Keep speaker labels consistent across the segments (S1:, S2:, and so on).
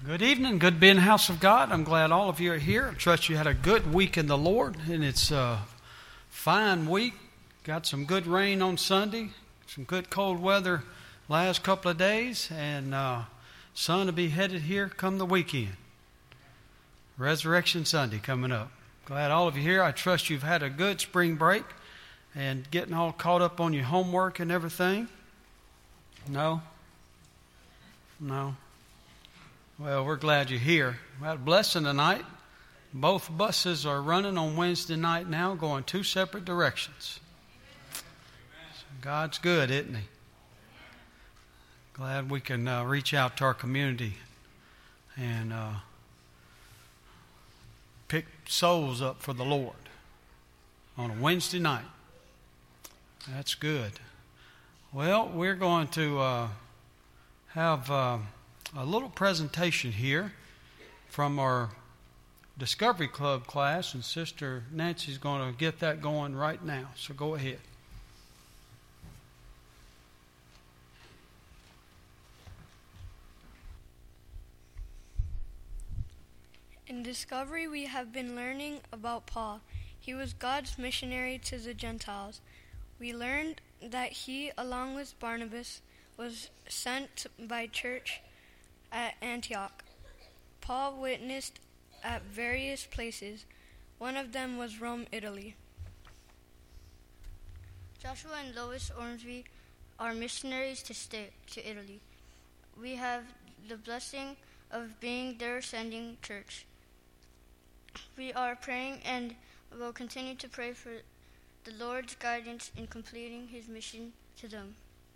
S1: Good evening. Good to be in the house of God. I'm glad all of you are here. I trust you had a good week in the Lord, and it's a fine week. Got some good rain on Sunday, some good cold weather last couple of days, and sun will be headed here come the weekend. Resurrection Sunday coming up. Glad all of you here. I trust you've had a good spring break and getting all caught up on your homework and everything. No? Well, we're glad you're here. We had a blessing tonight. Both buses are running on Wednesday night now, going two separate directions. So God's good, isn't He? Glad we can reach out to our community and pick souls up for the Lord on a Wednesday night. That's good. Well, we're going to have a little presentation here from our Discovery Club class, and Sister Nancy's going to get that going right now. So go ahead.
S2: In Discovery, we have been learning about Paul. He was God's missionary to the Gentiles. We learned that he, along with Barnabas, was sent by church at Antioch. Paul witnessed at various places. One of them was Rome, Italy.
S3: Joshua and Lois Ormsby are missionaries to Italy. We have the blessing of being their sending church. We are praying and will continue to pray for the Lord's guidance in completing His mission to them.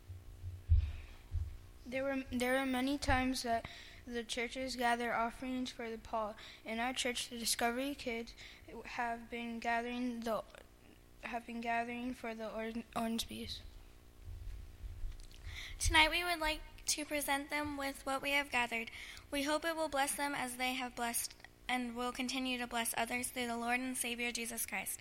S4: There are many times that the churches gather offerings for the Paul. In our church, the Discovery kids have been gathering for the Ormsbys.
S5: Tonight we would like to present them with what we have gathered. We hope it will bless them as they have blessed and will continue to bless others through the Lord and Savior Jesus Christ.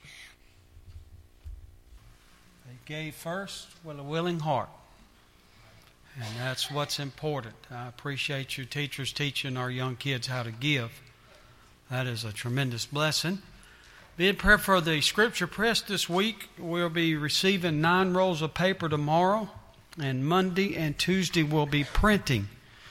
S1: They gave first with a willing heart. And that's what's important. I appreciate you teachers teaching our young kids how to give. That is a tremendous blessing. Be in prayer for the scripture press this week. We'll be receiving 9 rolls of paper tomorrow. And Monday and Tuesday we'll be printing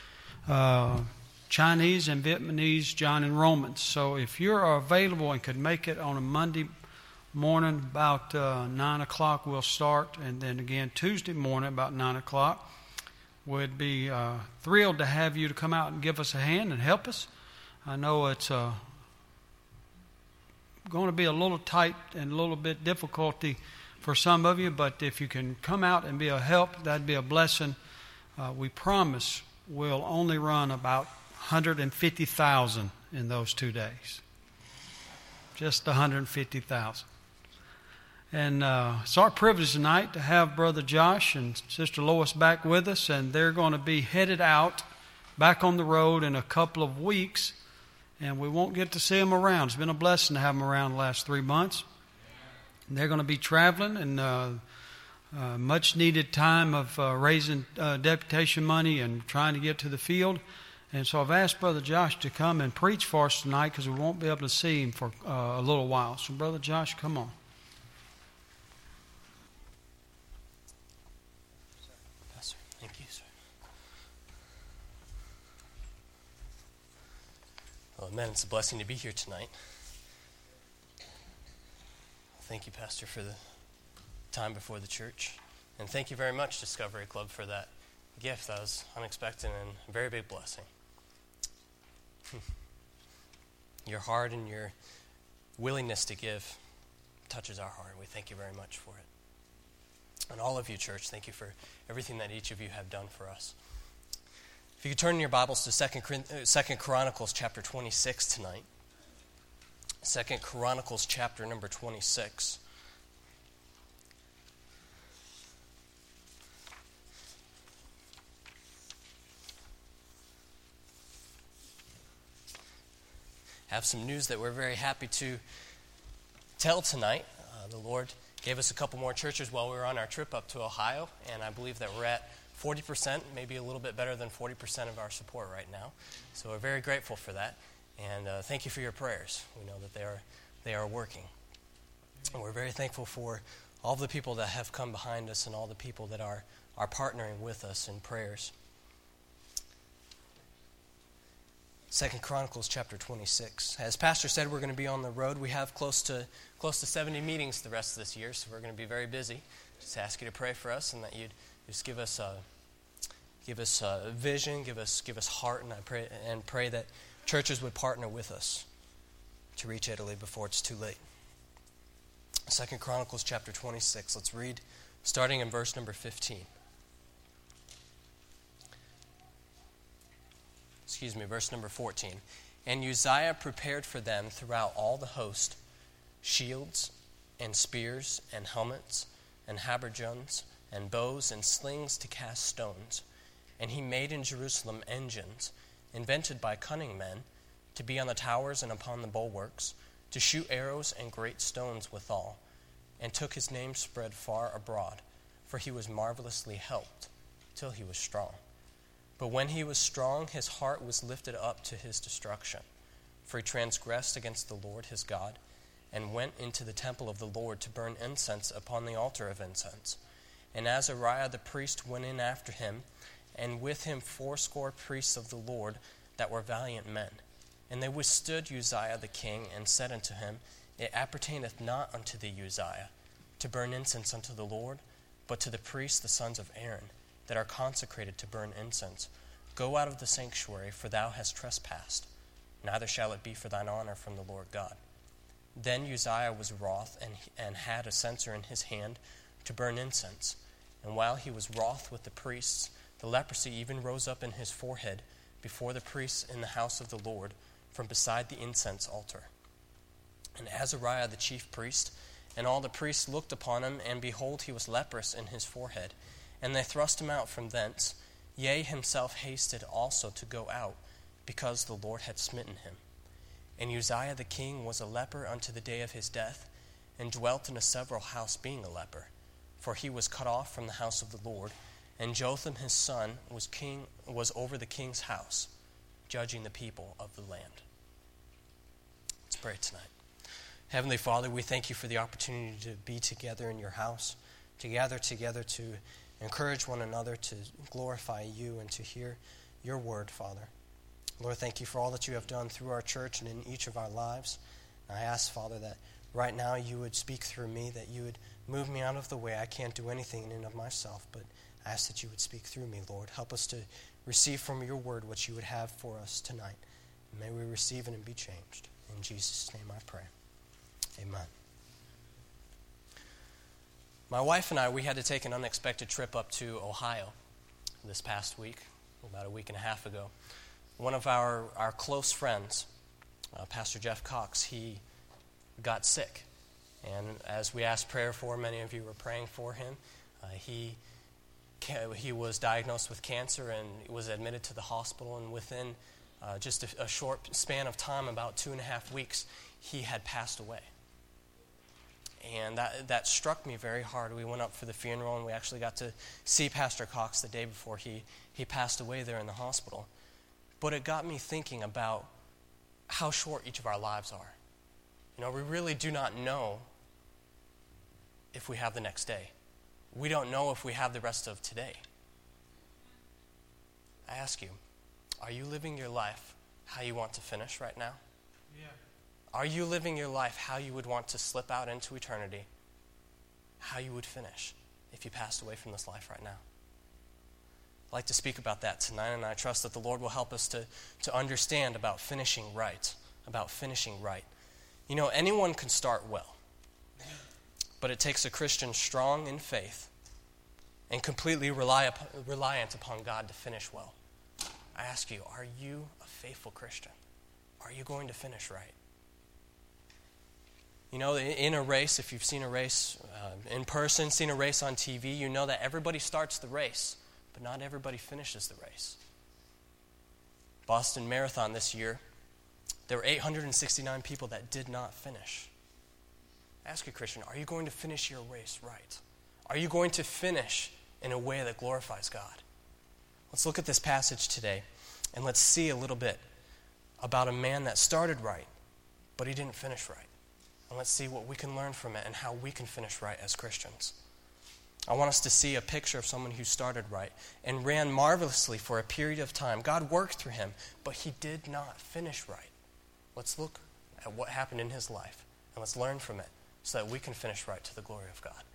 S1: Chinese and Vietnamese, John and Romans. So if you're available and could make it on a Monday morning about 9 o'clock, we'll start. And then again Tuesday morning about 9 o'clock. We'd be thrilled to have you to come out and give us a hand and help us. I know it's going to be a little tight and a little bit difficulty for some of you, but if you can come out and be a help, that'd be a blessing. We promise we'll only run about 150,000 in those 2 days. Just 150,000. And it's our privilege tonight to have Brother Josh and Sister Lois back with us, and they're going to be headed out back on the road in a couple of weeks, and we won't get to see them around. It's been a blessing to have them around the last 3 months. And they're going to be traveling, and much needed time of raising deputation money and trying to get to the field. And so I've asked Brother Josh to come and preach for us tonight because we won't be able to see him for a little while. So Brother Josh, come on.
S6: Well, amen. It's a blessing to be here tonight. Thank you, Pastor, for the time before the church. And thank you very much, Discovery Club, for that gift. That was unexpected and a very big blessing. Your heart and your willingness to give touches our heart. We thank you very much for it. And all of you, church, thank you for everything that each of you have done for us. If you could turn in your Bibles to 2 Chronicles chapter 26 tonight. 2 Chronicles chapter number 26. Have some news that we're very happy to tell tonight. The Lord gave us a couple more churches while we were on our trip up to Ohio, and I believe that we're at 40%, maybe a little bit better than 40% of our support right now. So we're very grateful for that. And thank you for your prayers. We know that they are working. And we're very thankful for all the people that have come behind us and all the people that are partnering with us in prayers. 2 Chronicles chapter 26. As Pastor said, we're going to be on the road. We have close to 70 meetings the rest of this year, so we're going to be very busy. Just ask you to pray for us and that you'd just give us a vision, give us heart, and I pray that churches would partner with us to reach Italy before it's too late. 2 Chronicles chapter 26. Let's read starting in verse number 15. Verse number 14. And Uzziah prepared for them throughout all the host shields and spears and helmets and habergeons and bows and slings to cast stones. And he made in Jerusalem engines, invented by cunning men, to be on the towers and upon the bulwarks, to shoot arrows and great stones withal, and took his name spread far abroad, for he was marvelously helped, till he was strong. But when he was strong, his heart was lifted up to his destruction, for he transgressed against the Lord his God, and went into the temple of the Lord to burn incense upon the altar of incense. And Azariah the priest went in after him, and with him 80 priests of the Lord that were valiant men. And they withstood Uzziah the king, and said unto him, It appertaineth not unto thee, Uzziah, to burn incense unto the Lord, but to the priests the sons of Aaron, that are consecrated to burn incense. Go out of the sanctuary, for thou hast trespassed. Neither shall it be for thine honor from the Lord God. Then Uzziah was wroth, and had a censer in his hand to burn incense. And while he was wroth with the priests, the leprosy even rose up in his forehead before the priests in the house of the Lord, from beside the incense altar. And Azariah the chief priest, and all the priests looked upon him, and behold, he was leprous in his forehead. And they thrust him out from thence. Yea, himself hasted also to go out, because the Lord had smitten him. And Uzziah the king was a leper unto the day of his death, and dwelt in a several house, being a leper. For he was cut off from the house of the Lord. And Jotham his son was over the king's house, judging the people of the land. Let's pray tonight. Heavenly Father, we thank you for the opportunity to be together in your house, to gather together to encourage one another, to glorify you, and to hear your word, Father. Lord, thank you for all that you have done through our church and in each of our lives. And I ask, Father, that right now you would speak through me, that you would move me out of the way. I can't do anything in and of myself, but I ask that you would speak through me, Lord. Help us to receive from your word what you would have for us tonight. And may we receive it and be changed. In Jesus' name I pray. Amen. My wife and I, we had to take an unexpected trip up to Ohio this past week, about a week and a half ago. One of our close friends, Pastor Jeff Cox, he got sick. And as we asked prayer for, many of you were praying for him. He was diagnosed with cancer and was admitted to the hospital. And within just a short span of time, about 2.5 weeks, he had passed away. And that struck me very hard. We went up for the funeral, and we actually got to see Pastor Cox the day before he passed away there in the hospital. But it got me thinking about how short each of our lives are. You know, we really do not know if we have the next day. We don't know if we have the rest of today. I ask you, are you living your life how you want to finish right now?
S1: Yeah.
S6: Are you living your life how you would want to slip out into eternity? How you would finish if you passed away from this life right now? I'd like to speak about that tonight, and I trust that the Lord will help us to understand about finishing right. You know, anyone can start well, but it takes a Christian strong in faith and completely reliant upon God to finish well. I ask you, are you a faithful Christian? Are you going to finish right? You know, in a race, if you've seen a race in person, seen a race on TV, you know that everybody starts the race, but not everybody finishes the race. Boston Marathon this year, there were 869 people that did not finish. I ask you, Christian, are you going to finish your race right? Are you going to finish in a way that glorifies God? Let's look at this passage today, and let's see a little bit about a man that started right, but he didn't finish right. And let's see what we can learn from it and how we can finish right as Christians. I want us to see a picture of someone who started right and ran marvelously for a period of time. God worked through him, but he did not finish right. Let's look at what happened in his life, and let's learn from it so that we can finish right to the glory of God.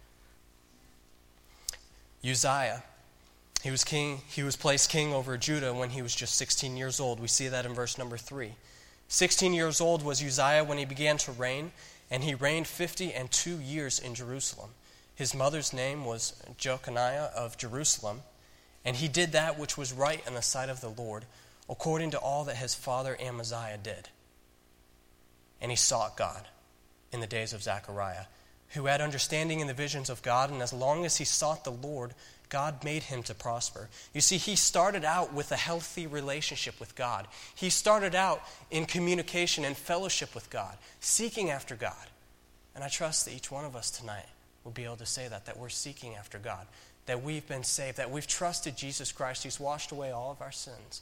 S6: Uzziah, he was king. He was placed king over Judah when he was just 16 years old. We see that in verse number 3. 16 years old was Uzziah when he began to reign, and he reigned 52 years in Jerusalem. His mother's name was Jeconiah of Jerusalem, and he did that which was right in the sight of the Lord, according to all that his father Amaziah did. And he sought God in the days of Zechariah, who had understanding in the visions of God, and as long as he sought the Lord, God made him to prosper. You see, he started out with a healthy relationship with God. He started out in communication and fellowship with God, seeking after God. And I trust that each one of us tonight will be able to say that we're seeking after God, that we've been saved, that we've trusted Jesus Christ, who's washed away all of our sins,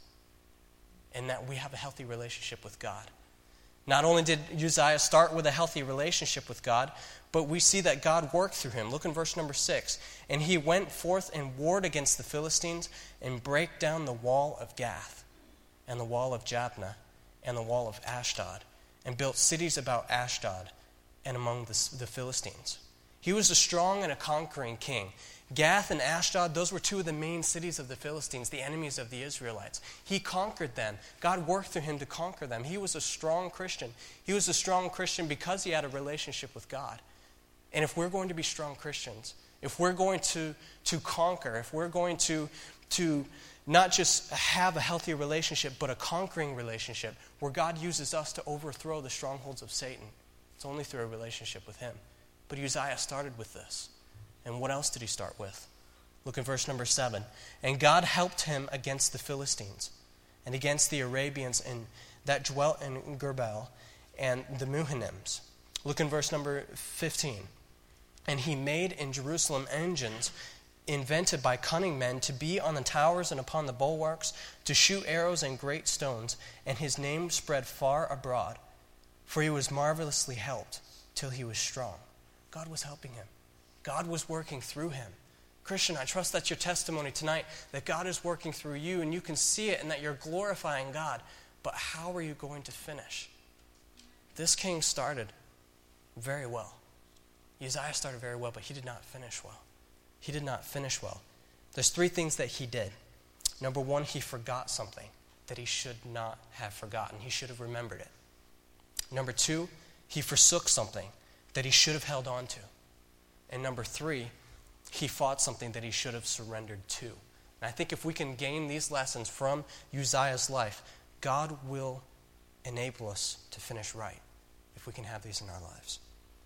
S6: and that we have a healthy relationship with God. Not only did Uzziah start with a healthy relationship with God, but we see that God worked through him. Look in verse number 6. And he went forth and warred against the Philistines and brake down the wall of Gath and the wall of Jabneh and the wall of Ashdod and built cities about Ashdod and among the Philistines. He was a strong and a conquering king. Gath and Ashdod, those were two of the main cities of the Philistines, the enemies of the Israelites. He conquered them. God worked through him to conquer them. He was a strong Christian. He was a strong Christian because he had a relationship with God. And if we're going to be strong Christians, if we're going to conquer, if we're going to not just have a healthy relationship, but a conquering relationship where God uses us to overthrow the strongholds of Satan, it's only through a relationship with him. But Uzziah started with this. And what else did he start with? Look in verse number 7. And God helped him against the Philistines and against the Arabians that dwelt in Gurbaal and the Muhanims. Look in verse number 15. And he made in Jerusalem engines invented by cunning men to be on the towers and upon the bulwarks, to shoot arrows and great stones. And his name spread far abroad, for he was marvelously helped till he was strong. God was helping him. God was working through him. Christian, I trust that's your testimony tonight, that God is working through you and you can see it and that you're glorifying God. But how are you going to finish? This king started very well. Uzziah started very well, but he did not finish well. He did not finish well. There's 3 things that he did. Number 1, he forgot something that he should not have forgotten. He should have remembered it. Number 2, he forsook something that he should have held on to. And number 3, he fought something that he should have surrendered to. And I think if we can gain these lessons from Uzziah's life, God will enable us to finish right if we can have these in our lives.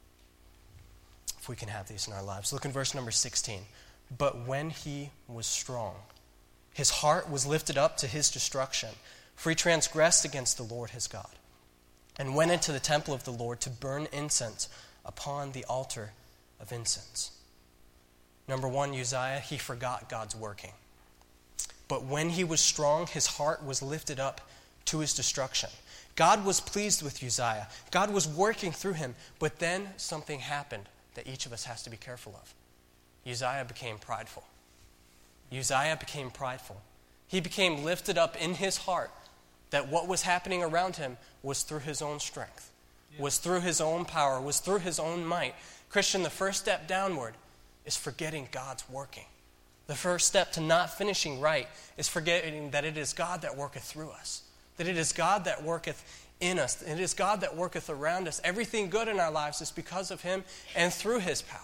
S6: If we can have these in our lives. Look in verse number 16. But when he was strong, his heart was lifted up to his destruction, for he transgressed against the Lord his God, and went into the temple of the Lord to burn incense upon the altar of incense. Number 1, Uzziah, he forgot God's working. But when he was strong, his heart was lifted up to his destruction. God was pleased with Uzziah. God was working through him. But then something happened that each of us has to be careful of. Uzziah became prideful. Uzziah became prideful. He became lifted up in his heart that what was happening around him was through his own strength, was through his own power, was through his own might. Christian, the first step downward is forgetting God's working. The first step to not finishing right is forgetting that it is God that worketh through us, that it is God that worketh in us, it is God that worketh around us. Everything good in our lives is because of him and through his power.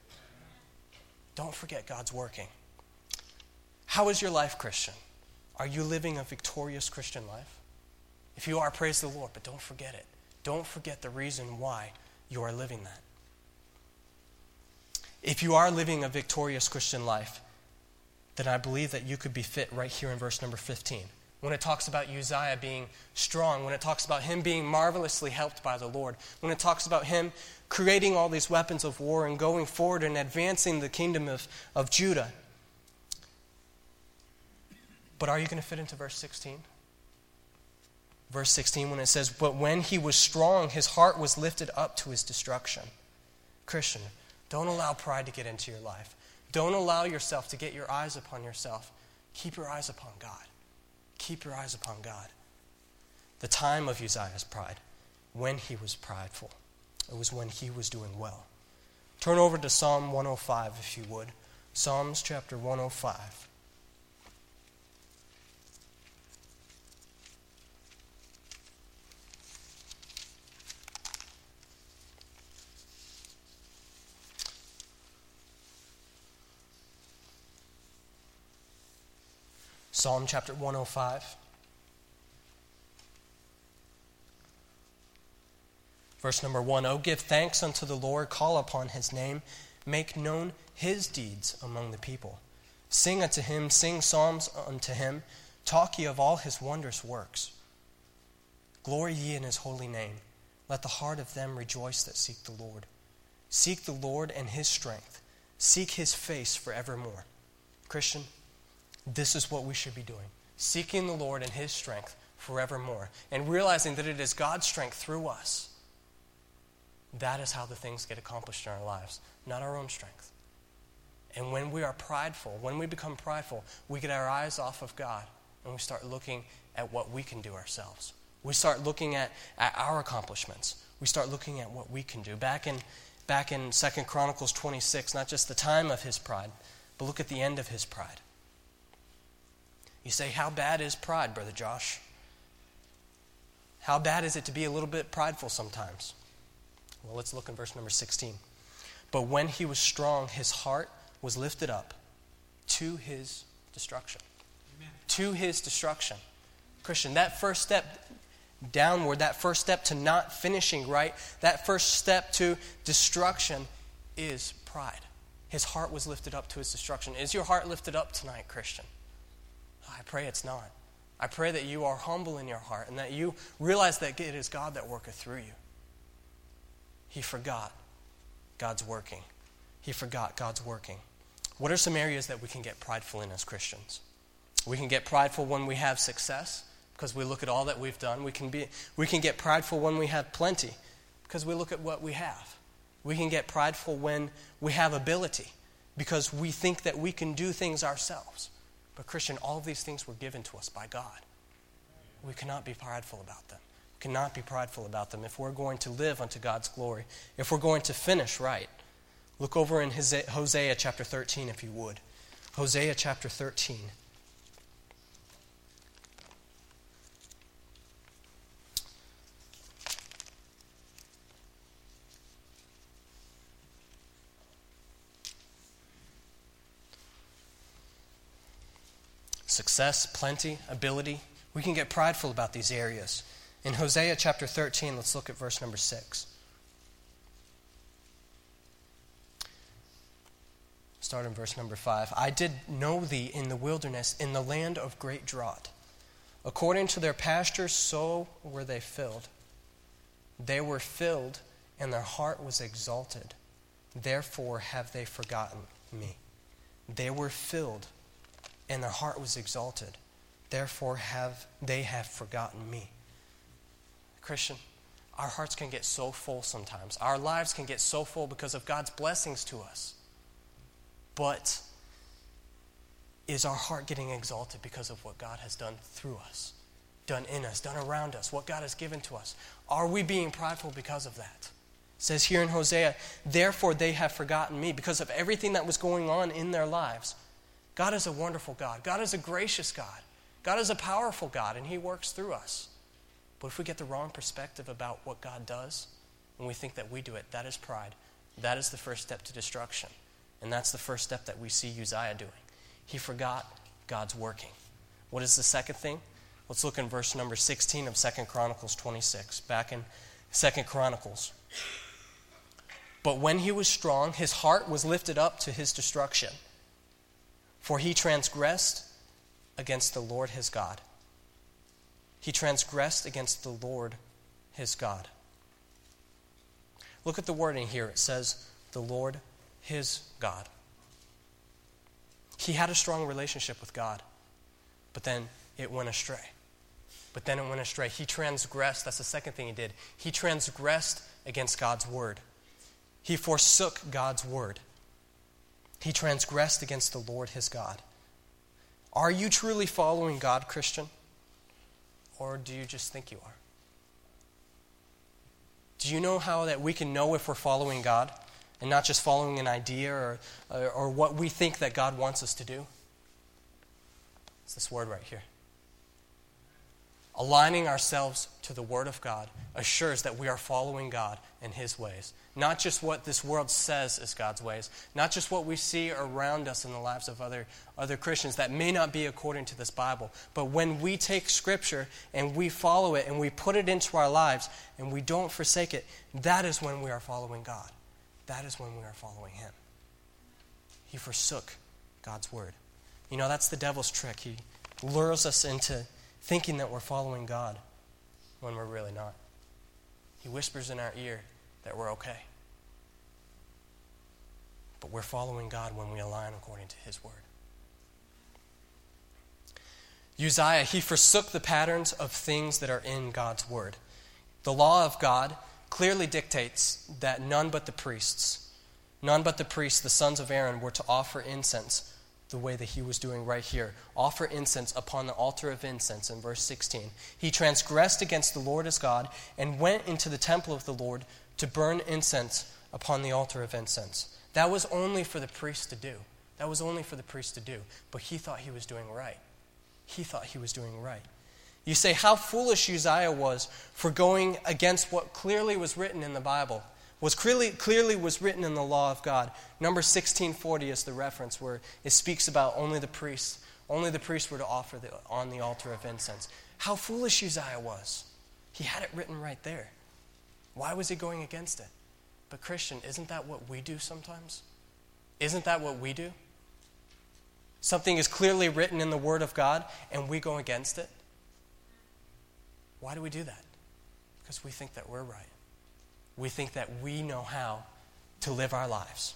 S6: Don't forget God's working. How is your life, Christian? Are you living a victorious Christian life? If you are, praise the Lord, but don't forget it. Don't forget the reason why you are living that. If you are living a victorious Christian life, then I believe that you could be fit right here in verse number 15. When it talks about Uzziah being strong, when it talks about him being marvelously helped by the Lord, when it talks about him creating all these weapons of war and going forward and advancing the kingdom of Judah, But are you going to fit into verse 16? Verse 16, when it says, but when he was strong, his heart was lifted up to his destruction. Christian, don't allow pride to get into your life. Don't allow yourself to get your eyes upon yourself. Keep your eyes upon God. Keep your eyes upon God. The time of Uzziah's pride, when he was prideful, it was when he was doing well. Turn over to Psalm 105, if you would. Psalms chapter 105. Psalm chapter 105. Verse number 1, O give thanks unto the Lord, call upon his name, make known his deeds among the people. Sing unto him, sing psalms unto him, talk ye of all his wondrous works. Glory ye in his holy name. Let the heart of them rejoice that seek the Lord. Seek the Lord and his strength. Seek his face forevermore. Christian, this is what we should be doing. Seeking the Lord and his strength forevermore. And realizing that it is God's strength through us. That is how the things get accomplished in our lives, not our own strength. And when we are prideful, when we become prideful, we get our eyes off of God and we start looking at what we can do ourselves. We start looking at our accomplishments. We start looking at what we can do. Back in 2 Chronicles 26, not just the time of his pride, but look at the end of his pride. You say, how bad is pride, Brother Josh? How bad is it to be a little bit prideful sometimes? Well, let's look in verse number 16. But when he was strong, his heart was lifted up to his destruction. Amen. To his destruction. Christian, that first step downward, that first step to not finishing right, that first step to destruction is pride. His heart was lifted up to his destruction. Is your heart lifted up tonight, Christian? I pray it's not. I pray that you are humble in your heart and that you realize that it is God that worketh through you. He forgot God's working. He forgot God's working. What are some areas that we can get prideful in as Christians? We can get prideful when we have success because we look at all that we've done. We can get prideful when we have plenty because we look at what we have. We can get prideful when we have ability because we think that we can do things ourselves. But Christian, all of these things were given to us by God. We cannot be prideful about them. We cannot be prideful about them if we're going to live unto God's glory, if we're going to finish right. Look over in Hosea chapter 13, if you would. Hosea chapter 13. Success, plenty, ability. We can get prideful about these areas. In Hosea chapter 13, let's look at verse number 6. Start in verse number 5. I did know thee in the wilderness, in the land of great drought. According to their pastures, so were they filled. They were filled, and their heart was exalted. Therefore have they forgotten me. They were filled, and their heart was exalted. Therefore they have forgotten me. Christian, our hearts can get so full sometimes. Our lives can get so full because of God's blessings to us. But is our heart getting exalted because of what God has done through us, done in us, done around us, what God has given to us? Are we being prideful because of that? It says here in Hosea, therefore they have forgotten me, because of everything that was going on in their lives. God is a wonderful God. God is a gracious God. God is a powerful God, and He works through us. But if we get the wrong perspective about what God does, and we think that we do it, that is pride. That is the first step to destruction. And that's the first step that we see Uzziah doing. He forgot God's working. What is the second thing? Let's look in verse number 16 of 2 Chronicles 26. Back in 2 Chronicles. But when he was strong, his heart was lifted up to his destruction. For he transgressed against the Lord his God. He transgressed against the Lord his God. Look at the wording here. It says, the Lord his God. He had a strong relationship with God. but then it went astray. He transgressed. That's the second thing he did. He transgressed against God's word. He forsook God's word. He transgressed against the Lord his God. Are you truly following God, Christian? Or do you just think you are? Do you know how that we can know if we're following God and not just following an idea or what we think that God wants us to do? It's this word right here. Aligning ourselves to the Word of God assures that we are following God in his ways. Not just what this world says is God's ways. Not just what we see around us in the lives of other Christians that may not be according to this Bible. But when we take Scripture and we follow it and we put it into our lives and we don't forsake it, that is when we are following God. That is when we are following him. He forsook God's word. You know, that's the devil's trick. He lures us into thinking that we're following God when we're really not. He whispers in our ear that we're okay. But we're following God when we align according to his word. Uzziah, he forsook the patterns of things that are in God's word. The law of God clearly dictates that none but the priests, the sons of Aaron, were to offer incense the way that he was doing right here. Offer incense upon the altar of incense in verse 16. He transgressed against the Lord his God and went into the temple of the Lord to burn incense upon the altar of incense. That was only for the priest to do. But he thought he was doing right. You say how foolish Uzziah was for going against what clearly was written in the Bible. Clearly was written in the law of God. Numbers 16:40 is the reference where it speaks about only the priests were to offer on the altar of incense. How foolish Uzziah was. He had it written right there. Why was he going against it? But Christian, isn't that what we do sometimes? Isn't that what we do? Something is clearly written in the Word of God and we go against it. Why do we do that? Because we think that we're right. We think that we know how to live our lives.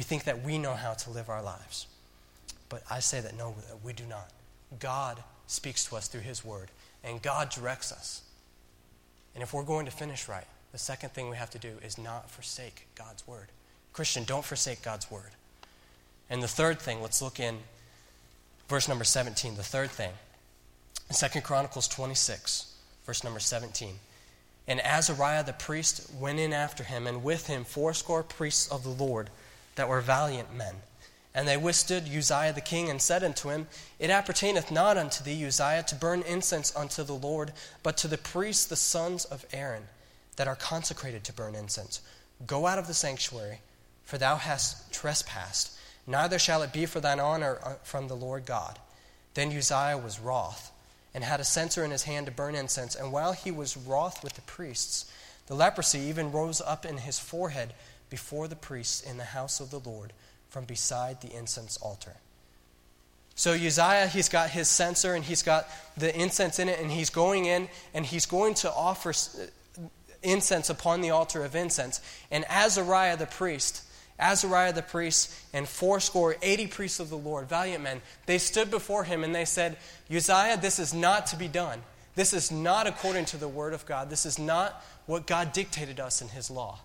S6: But I say that no, we do not. God speaks to us through his word, and God directs us. And if we're going to finish right, the second thing we have to do is not forsake God's word. Christian, don't forsake God's word. And the third thing, let's look in verse number 17. The third thing, in 2 Chronicles 26, verse number 17. And Azariah the priest went in after him, and with him 80 priests of the Lord that were valiant men. And they withstood Uzziah the king, and said unto him, It appertaineth not unto thee, Uzziah, to burn incense unto the Lord, but to the priests the sons of Aaron, that are consecrated to burn incense. Go out of the sanctuary, for thou hast trespassed. Neither shall it be for thine honor from the Lord God. Then Uzziah was wroth, and had a censer in his hand to burn incense. And while he was wroth with the priests, the leprosy even rose up in his forehead before the priests in the house of the Lord, from beside the incense altar. So Uzziah, he's got his censer and he's got the incense in it, and he's going in and he's going to offer incense upon the altar of incense. And Azariah the priest and 80 priests of the Lord, valiant men, they stood before him and they said, Uzziah, this is not to be done. This is not according to the word of God. This is not what God dictated us in his law.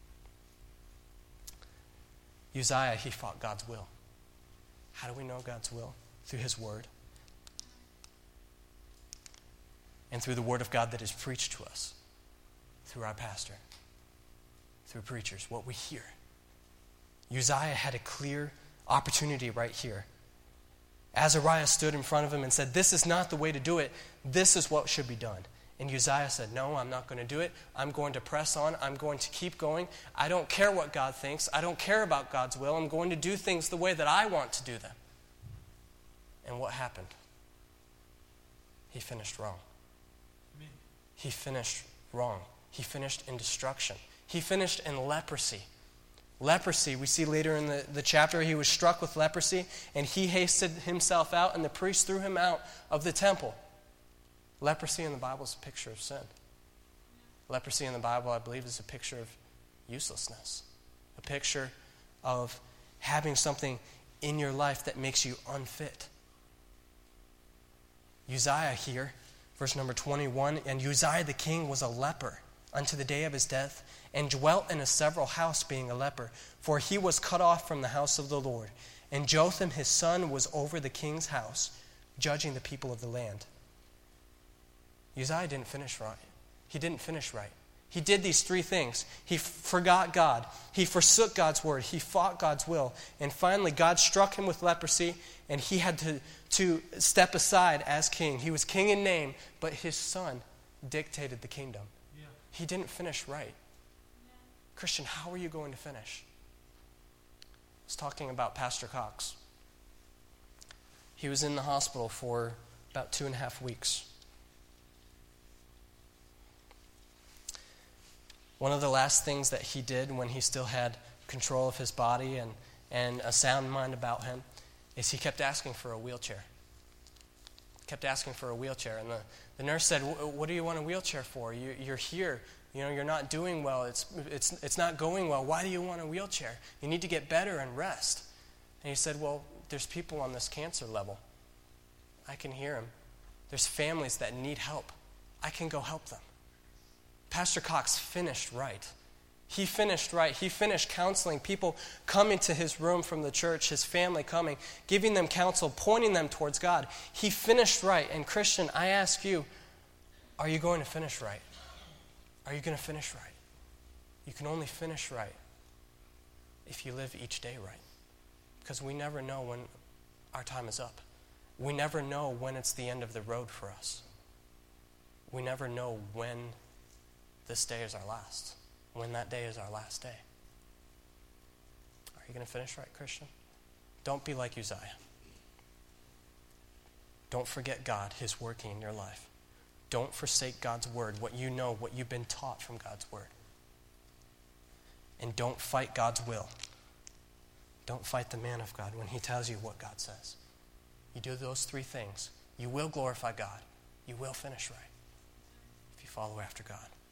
S6: Uzziah, he fought God's will. How do we know God's will? Through his word. And through the word of God that is preached to us. Through our pastor. Through preachers. What we hear. Uzziah had a clear opportunity right here. Azariah stood in front of him and said, This is not the way to do it. This is what should be done. And Uzziah said, No, I'm not going to do it. I'm going to press on. I'm going to keep going. I don't care what God thinks. I don't care about God's will. I'm going to do things the way that I want to do them. And what happened? He finished wrong. He finished wrong. He finished in destruction. He finished in leprosy. Leprosy, we see later in the chapter, he was struck with leprosy, and he hasted himself out, and the priest threw him out of the temple. Leprosy in the Bible is a picture of sin. Leprosy in the Bible, I believe, is a picture of uselessness. A picture of having something in your life that makes you unfit. Uzziah here, verse number 21, and Uzziah the king was a leper unto the day of his death, and dwelt in a several house, being a leper, for he was cut off from the house of the Lord. And Jotham his son was over the king's house, judging the people of the land. Uzziah didn't finish right. He didn't finish right. He did these three things. He forgot God. He forsook God's word. He fought God's will. And finally, God struck him with leprosy, and he had to step aside as king. He was king in name, but his son dictated the kingdom. Yeah. He didn't finish right. Yeah. Christian, how are you going to finish? I was talking about Pastor Cox. He was in the hospital for about 2.5 weeks. One of the last things that he did when he still had control of his body and a sound mind about him is he kept asking for a wheelchair. Kept asking for a wheelchair. And the nurse said, "What do you want a wheelchair for? You're here. You're not doing well. It's not going well. Why do you want a wheelchair? You need to get better and rest." And he said, "Well, there's people on this cancer level. I can hear them. There's families that need help. I can go help them." Pastor Cox finished right. He finished right. He finished counseling people coming to his room from the church, his family coming, giving them counsel, pointing them towards God. He finished right. And Christian, I ask you, are you going to finish right? Are you going to finish right? You can only finish right if you live each day right. Because we never know when our time is up. We never know when it's the end of the road for us. We never know when this day is our last, when that day is our last day. Are you going to finish right, Christian? Don't be like Uzziah. Don't forget God, his working in your life. Don't forsake God's word, what you know, what you've been taught from God's word. And don't fight God's will. Don't fight the man of God when he tells you what God says. You do those three things, you will glorify God. You will finish right if you follow after God.